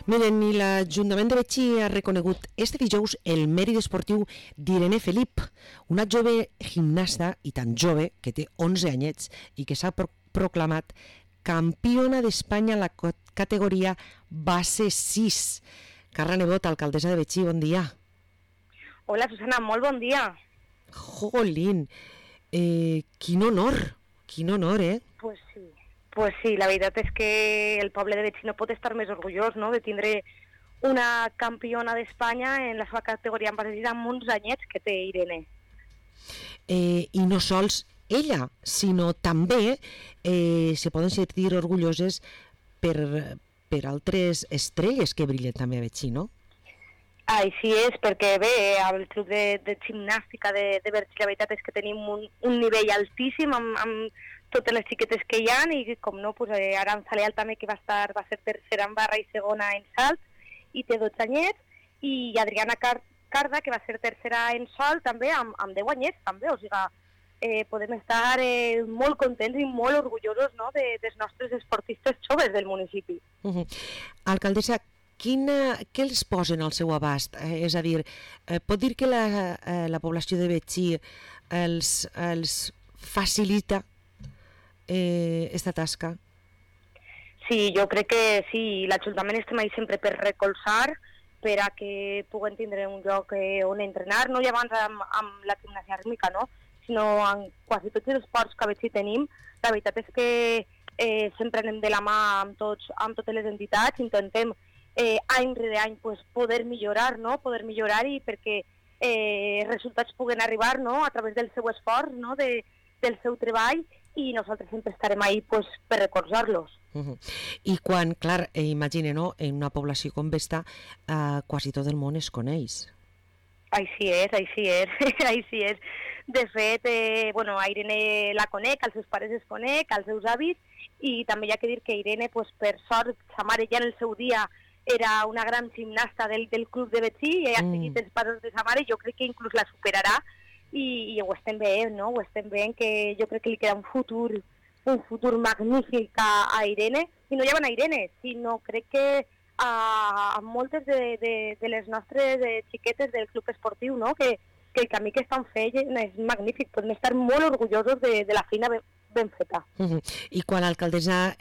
Miren, i l'Ajuntament de Betxí ha reconegut este dijous el mèrit esportiu d'Irene Felip, una jove gimnasta, i tan jove, que té 11 anyets i que s'ha proclamat campiona d'Espanya a la categoria base 6. Carla Nebot, alcaldessa de Betxí, bon dia. Hola, Susana, molt bon dia. Jolín, quin honor, eh? Pues sí, la veritat és que el poble de Betxí no pot estar més orgullós, no?, de tindre una campiona d'Espanya en la seva categoria en base 6 amb uns anyets que té Irene. I no sols ella, sinó també se poden sentir orgulloses per altres estrelles que brillen també a Betxí, no? Així és, perquè bé, al club de gimnàstica de Betxí la veritat és que tenim un nivell altíssim amb totes les xiquetes que hi ha, i com no, pues, Aranza Leal també, que va ser tercera en barra i segona en salt, i té 12 anyets, i Adriana Carda, que va ser tercera en salt també, amb 10 anyets també, o sigui, podem estar molt contents i molt orgullosos, no?, dels nostres esportistes joves del municipi. Alcaldessa, què els posen al seu abast? És a dir, pot dir que la població de Betxí els facilita esta tasca? Sí, jo crec que sí, l'Ajuntament estem ahí sempre per recolzar, per a que puguen tindre un lloc on entrenar, no abans amb la gimnàsia rítmica, no?, sinó en quasi tots els esports que a Betxí tenim. La veritat és que sempre anem de la mà amb totes les entitats, intentem any rere any pues, poder millorar, no?, i perquè resultats puguen arribar, no?, a través del seu esforç, no?, del seu treball, i nosaltres sempre estarem ahí pues, per recolzar-los. I quan, clar, imagine, no?, en una població com aquesta, quasi tot el món es coneix. Així és. Així és. De fet, a Irene la conec, als seus pares es conec, als seus avis, i també hi ha que dir que Irene, pues, per sort, sa mare ja en el seu dia era una gran gimnasta del club de Betxí, i ha seguit els passos de sa mare, jo crec que inclús la superarà, i ho estem veient, no? Ho estem veient, que jo crec que li queda un futur magnífic a Irene, i no ja van a Irene, sinó crec que a moltes de les nostres xiquetes del club esportiu, no?, que el camí que estan fent és magnífic, podem estar molt orgullosos de la feina ben feta. I quan l'alcaldessa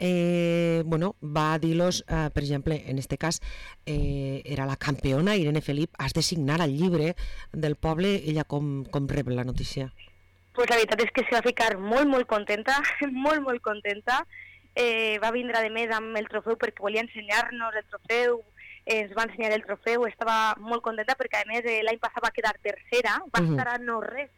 va dir-los, per exemple, en este cas era la campiona Irene Felip, has de signar el llibre del poble, ella com rep la notícia? Pues la veritat és que se va ficar molt contenta, molt contenta. Va vindre de més amb el trofeu perquè volia ensenyar-nos el trofeu, ens va ensenyar el trofeu, estava molt contenta perquè a més l'any passat va quedar tercera, va estar a no res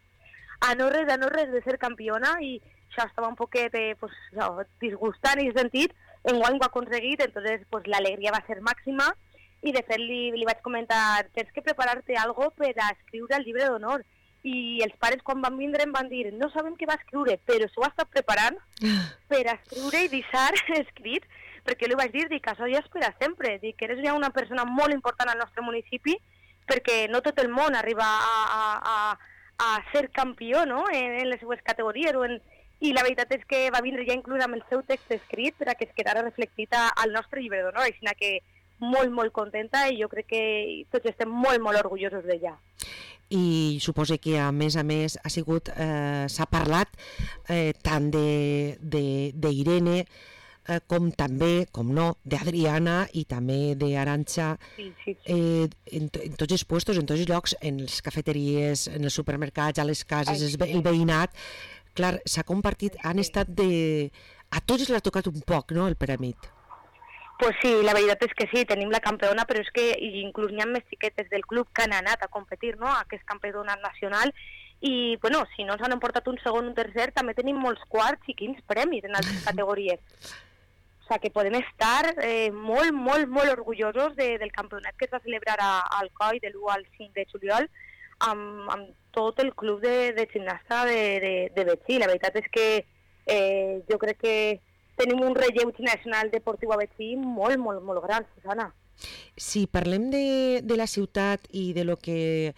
de ser campiona, i això estava un poquet disgustant i sentit. Enguany ho ha aconseguit, entonces pues, l'alegria va ser màxima, i de fet li vaig comentar, tens que preparar-te algo per a escriure el llibre d'honor. I els pares quan van vindre em van dir, no sabem què va escriure, però s'ho ha estat preparant per a escriure i deixar escrit, perquè li vaig dir, dic, això ja és per a sempre, dic, que eres ja una persona molt important al nostre municipi, perquè no tot el món arriba a ser campió, no?, en les seues categories, i la veritat és que va vindre ja inclús amb el seu text escrit per a que es quedara reflectit al nostre llibre d'honor, així que molt contenta, i jo crec que tots estem molt orgullosos d'ella. I suposo que a més ha sigut, s'ha parlat tant d'Irene com també, com no, d'Adriana i també d'Arantxa. Sí. En tots els puestos, en tots els llocs, en les cafeteries, en els supermercats, a les cases, el veïnat. Clar, s'ha compartit, han estat a tots els ha tocat un poc, no?, el premi. Pues sí, la veritat és que sí, tenim la campiona, però és que inclús n'hi ha més xiquetes del club que han anat a competir, no?, a aquest campionat nacional, i bueno, si no ens han emportat un segon o un tercer, també tenim molts quarts i quins premis en altres categories. O sigui que podem estar molt orgullosos del campionat que es va celebrar al COI de l'1 al 5 de juliol amb tot el club de gimnasta de Betxí. La veritat és que jo crec que tenim un relleu nacional deportiu a Betxí molt gran, Susana. Si parlem de la ciutat i de lo que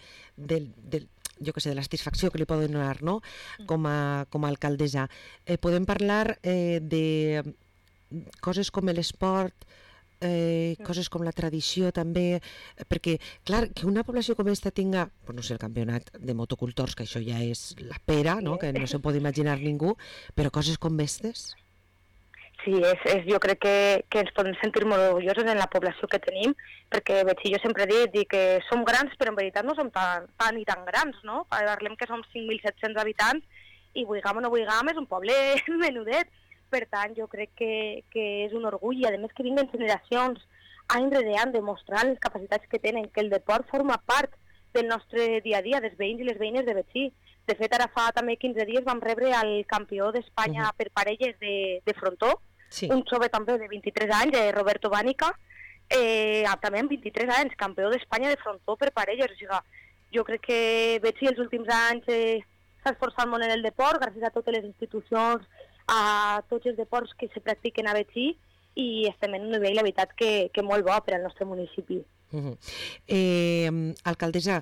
jo que sé, de la satisfacció que li poden donar, no?, com a alcaldessa, podem parlar de coses com l'esport, coses com la tradició també, perquè, clar, que una població com aquesta tinga, no sé, el campionat de motocultors, que això ja és la pera, no? Que no se pot imaginar ningú, però coses com aquestes... Sí, jo crec que ens podem sentir molt orgullosos en la població que tenim, perquè jo sempre he dit que som grans, però en veritat no som tan i tan grans, no? Parlem que som 5.700 habitants i vulguem o no vulguem és un poble menudet. Per tant, jo crec que és un orgull i a més que vinguen generacions any rere any demostrant les capacitats que tenen, que el deport forma part del nostre dia a dia, dels veïns i les veïnes de Betxí. De fet, ara fa també 15 dies vam rebre el campió d'Espanya per parelles de frontó, sí. Un jove també de 23 anys, Roberto Bánica, també amb 23 anys, campió d'Espanya de frontó per parelles. O sigui, jo crec que Betxí els últims anys s'ha esforçat molt en el deport, gràcies a totes les institucions, a tots els deports que se practiquen a Betxí, i estem en un nivell, la veritat, que molt bo per al nostre municipi. Alcaldessa,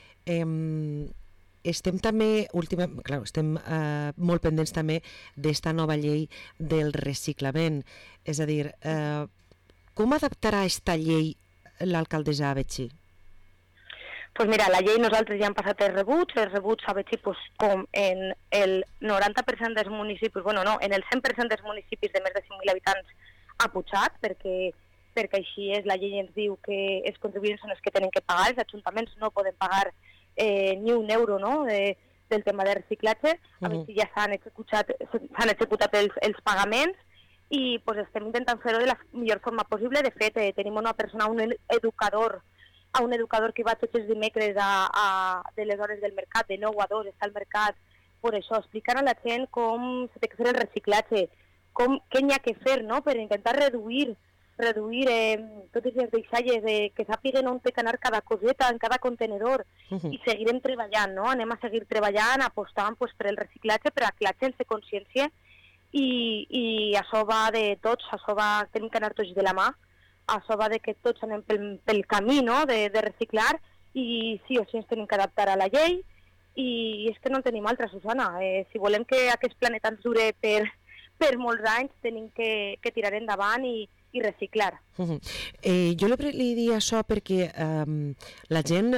estem també, estem molt pendents també d'esta nova llei del reciclament. És a dir, com adaptarà esta llei l'alcaldessa a Betxí? Pues mira, la llei nosaltres ja hem passat els rebuts a Betxí com en el 90% dels municipis, en el 100% dels municipis de més de 5.000 habitants ha pujat, perquè així és, la llei ens diu que els contribuents són els que tenen que pagar, els ajuntaments no poden pagar ni un euro, no?, del tema de reciclatge. A Betxí ja s'han executat els pagaments i pues, estem intentant fer-ho de la millor forma possible. De fet, tenim una persona, un educador que va tots els dimecres de les hores del mercat, de 9 a 2, està al mercat, per això, explicant a la gent com s'ha de fer el reciclatge, què n'hi ha que fer, no?, per intentar reduir totes les deixalles, que sàpiguen on té que anar cada coseta, en cada contenedor, i seguirem treballant, no?, anem a seguir treballant, apostant pues, per el reciclatge, per a que la gent se consciència, i això va de tots, tenim que anar tots de la mà, això va de que tots anem pel camí, no?, de reciclar, i sí o sí ens tenim que adaptar a la llei, i és que no en tenim altra, Susana. Si volem que aquest planeta ens dure per molts anys, tenim que tirar endavant i reciclar. Jo li dic això perquè la gent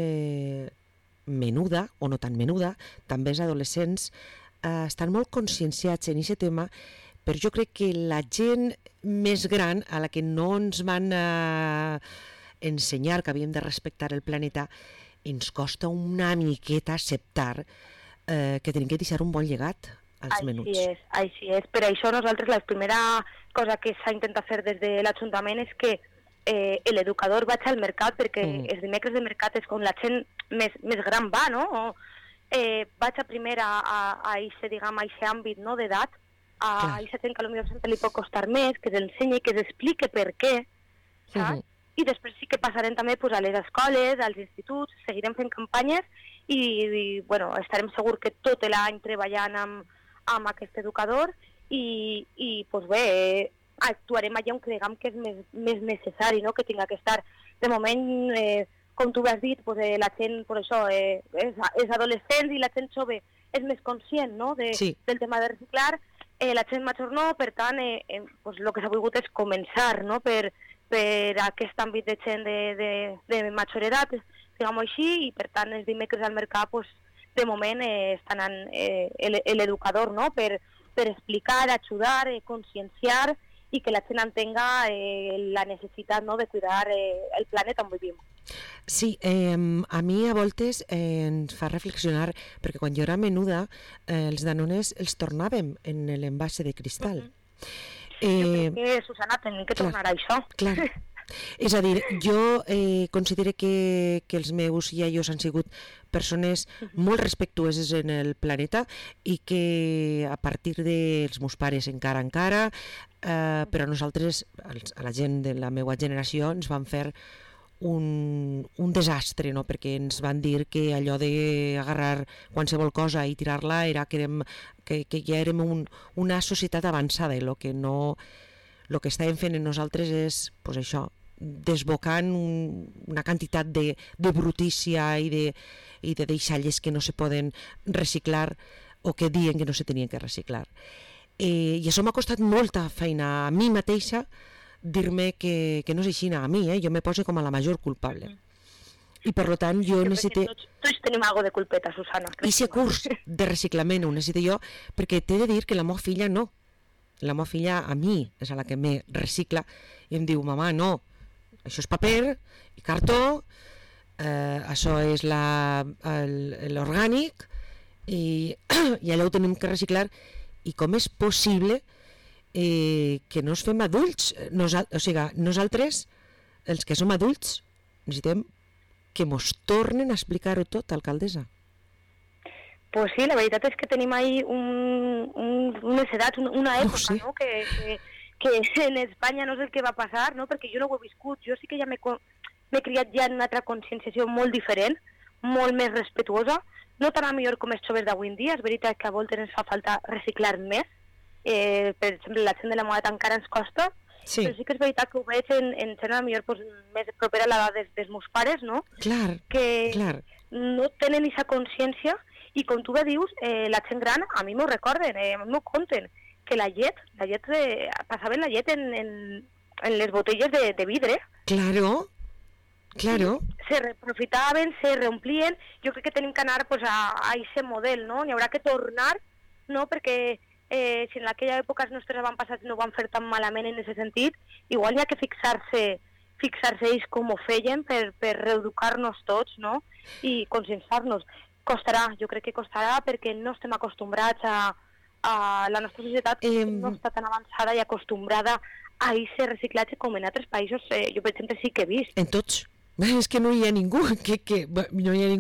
menuda, o no tan menuda, també els adolescents, estan molt conscienciats en aquest tema, però jo crec que la gent més gran, a la que no ens van ensenyar que havíem de respectar el planeta, ens costa una miqueta acceptar que tenim que deixar un bon llegat als menuts. Així és. Per això nosaltres la primera cosa que s'ha intentat fer des de l'Ajuntament és que l'educador vagi al mercat, perquè els dimecres de mercat és quan la gent més gran va, no? Vaig primer a aquest àmbit, no, d'edat, a aquesta gent que potser li pot costar més, que s'ensenyi, que s'expliqui per què, saps? I després sí que passarem també pues, a les escoles, als instituts, seguirem fent campanyes i estarem segurs que tot l'any treballant amb aquest educador i pues bé, actuarem allà on creguem que és més necessari, no?, que tinga que estar. De moment, com tu has dit, pues, la gent, per això, és adolescents i la gent jove és més conscient, no?, del tema de reciclar, la gent major no, per tant, pues, el que s'ha volgut és començar, no?, per aquest àmbit de gent de major edat, diguem-ho així, i per tant els dimecres al mercat, pues, de moment estan l'educador, no?, per explicar, ajudar, conscienciar i que la gent entenga la necessitat, no?, de cuidar el planeta on vivim. Sí, a mi a voltes ens fa reflexionar, perquè quan jo era menuda els Danones els tornàvem en l'envase de cristal. Jo crec que, Susana, tenim que tornar a això. Clar. És a dir, jo considero que els meus iaios han sigut persones molt respectuoses en el planeta i que a partir dels meus pares encara, però a nosaltres, a la gent de la meva generació, ens van fer un desastre, no? Perquè ens van dir que allò d'agarrar qualsevol cosa i tirar-la era que ja érem una societat avançada i el que estàvem fent en nosaltres és pues això, desbocant una quantitat de brutícia i de deixalles que no se poden reciclar o que diuen que no se tenien que reciclar. I això m'ha costat molta feina a mi mateixa dir-me que no és així a mi, jo me poso com a la major culpable. I per tant jo necessito... Tots tenim algo de culpeta, Susana. I aquest curs de reciclament ho necessito jo, perquè t'he de dir que la meva filla no. La meva filla a mi és a la que me recicla i em diu, mamà, no, això és paper i cartó, això és l'orgànic i allò ho tenim que reciclar. I com és possible que no ens fem adults? O sigui, nosaltres, els que som adults, necessitem que mos tornen a explicar-ho tot, alcaldessa. Pues sí, la veritat és que tenim ahí unes edats, una època, no? Que en Espanya no és el que va passar, no? Perquè jo no ho he viscut, jo sí que ja m'he criat ja en una altra conscienciació molt diferent, molt més respetuosa, no tan a millor com els joves d'avui en dia, és veritat que a voltes ens fa falta reciclar més, per exemple, la gent de la moda encara ens costa, sí. Però sí que és veritat que ho veig en gent a millor més propera a l'edat dels meus pares, no? Clar, que no tenen aquesta consciència i com tu bé dius, la gent gran a mi m'ho recorden, a mi m'ho conten, que la llet passaven la llet en les botelles de vidre. Claro. Se reprofitaven, se reomplien. Jo crec que tenim que anar pues, a aquest model, no? N'hi haurà que tornar, no? Perquè si en aquella època els nostres avantpassats no van fer tan malament en aquest sentit, igual hi ha que fixar-se ells com ho feien per reeducar-nos tots, no? I conscienciar-nos. Costarà, jo crec que costarà perquè no estem acostumbrats a la nostra societat no està tan avançada i acostumbrada a aquest reciclatge com en altres països, jo per exemple sí que he vist. En tots. És que no hi ha ningú, no hi ha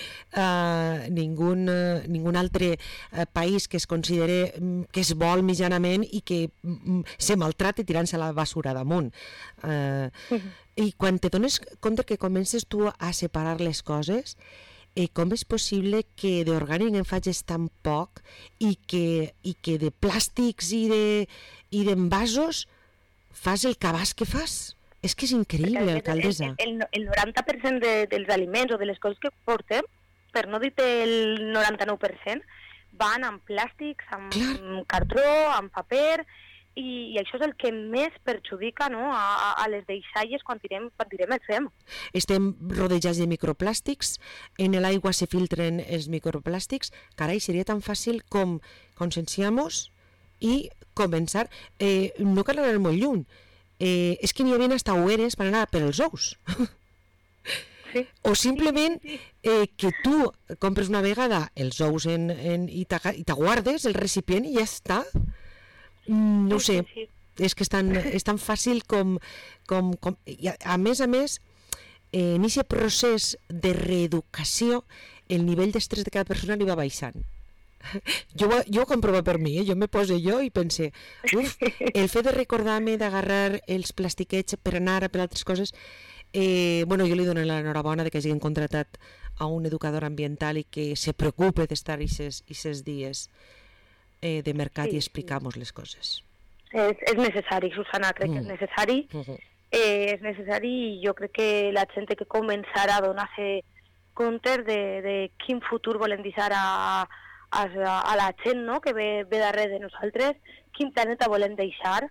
ningun altre país que es considere que es vol mitjanament i que se maltrata tirant-se a la basura damunt. I quan te dones compte que comences tu a separar les coses, com és possible que d'orgànic en facis tan poc i que de plàstics i d'envasos fas el cabàs que fas? És que és increïble, alcaldessa. El 90% dels aliments o de les coses que portem, per no dir el 99%, van amb plàstics, amb cartró, amb paper, i això és el que més perjudica, no, a les deixalles quan tirem el fem. Estem rodejats de microplàstics, en l'aigua se filtren els microplàstics, carai, seria tan fàcil com conscienciar-nos i començar. No cal anar molt lluny. És que n'hi havia hasta ueres per anar per els ous. Sí. O simplement que tu compres una vegada els ous i t'aguardes el recipient i ja està. No ho sé, és que és tan fàcil com a més, en aquest procés de reeducació el nivell d'estrès de cada persona li va baixant. Jo ho comprovo per mi, jo me poso i pense, el fet de recordar-me d'agarrar els plastiquets per anar per altres coses, jo li dono l'enhorabona que hagin contratat a un educador ambiental i que se preocupe d'estar aquests dies de mercat i explicar-nos les coses. És necessari, Susana, crec que és necessari. És necessari i jo crec que la gent té que començar a donar-se compte de quin futur volem deixar a la gent, no?, que ve darrere de nosaltres, quin planeta volem deixar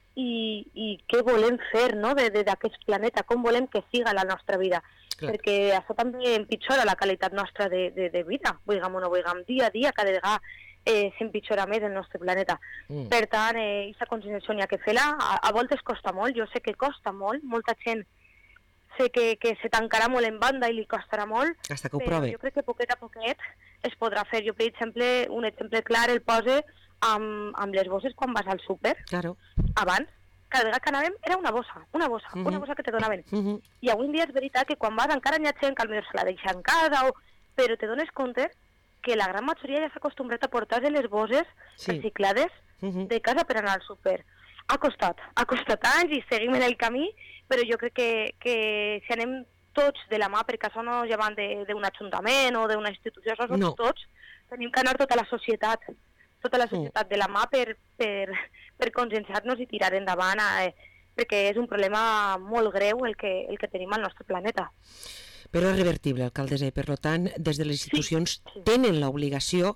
i què volem fer, no?, d'aquest planeta, com volem que siga la nostra vida. Clar. Perquè això també empitjora la qualitat nostra de vida, vulguem o no vulguem, dia a dia, cada vegada s'empitjora més el nostre planeta. Per tant, aquesta conscienciació n'hi ha que fer-la, a voltes costa molt, jo sé que costa molt, molta gent sé que se tancarà molt en banda i li costarà molt, hasta que ho prove. Jo crec que poquet a poquet es podrà fer. Jo, per exemple, un exemple clar el pose amb les bosses quan vas al súper. Claro. Abans, cada vegada que anàvem era una bossa que te donaven. I avui en dia és veritat que quan vas encara n'hi ha gent que potser se la deixa en casa, però te dones compte que la gran majoria ja s'ha acostumbrat a portar-se les bosses reciclades de casa per anar al súper. Ha costat anys i seguim en el camí, però jo crec que si anem tots de la mà, perquè això no ja van d'un ajuntament o d'una institució, això som tots, tenim que anar tota la societat de la mà per conscienciar-nos i tirar endavant, perquè és un problema molt greu el que tenim al nostre planeta. Però és revertible, alcaldessa, i per tant, des de les institucions tenen l'obligació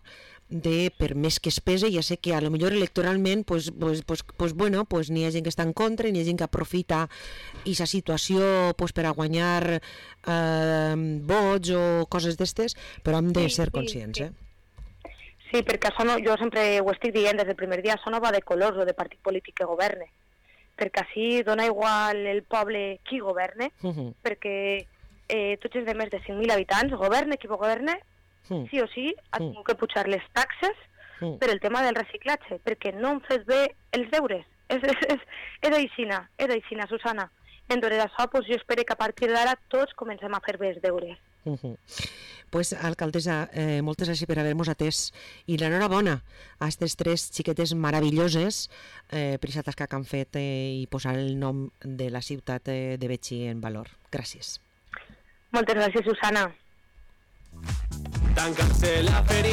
per més que es pese, ja sé que a lo millor electoralment bueno, n'hi ha gent que està en contra i n'hi ha gent que aprofita aquesta situació per a guanyar vots o coses d'estes, però hem de ser conscients. Sí, perquè això jo sempre ho estic dient des del primer dia, això no va de colors o de partit polític que governe, perquè així dona igual el poble qui governe, perquè tots els de més de 5.000 habitants, governe qui governe, sí o sí, ha tingut que pujar les taxes per el tema del reciclatge, perquè no han fet bé els deures. És aixina, Susana. Entonces això, jo espero que a partir d'ara tots comencem a fer bé els deures. Pues, alcaldessa, moltes gràcies per haver-nos atès i l'enhorabona a aquestes 3 xiquetes meravelloses per aquesta tasca que han fet i posar el nom de la ciutat de Betxí en valor. Gràcies. Moltes gràcies, Susana. Tancarse la feria.